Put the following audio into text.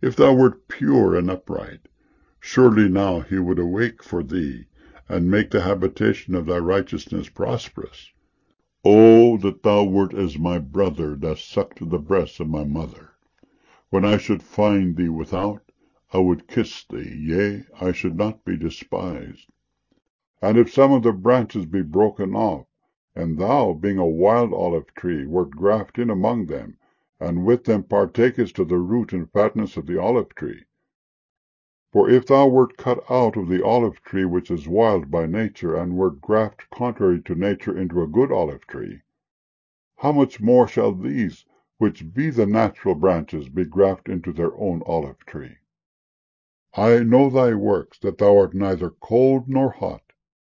If thou wert pure and upright, surely now he would awake for thee, and make the habitation of thy righteousness prosperous. Oh, that thou wert as my brother that sucked the breast of my mother! When I should find thee without, I would kiss thee, yea, I should not be despised. And if some of the branches be broken off, and thou, being a wild olive tree, wert grafted in among them, and with them partakest of the root and fatness of the olive tree. For if thou wert cut out of the olive tree which is wild by nature, and wert grafted contrary to nature into a good olive tree, how much more shall these, which be the natural branches, be grafted into their own olive tree? I know thy works, that thou art neither cold nor hot.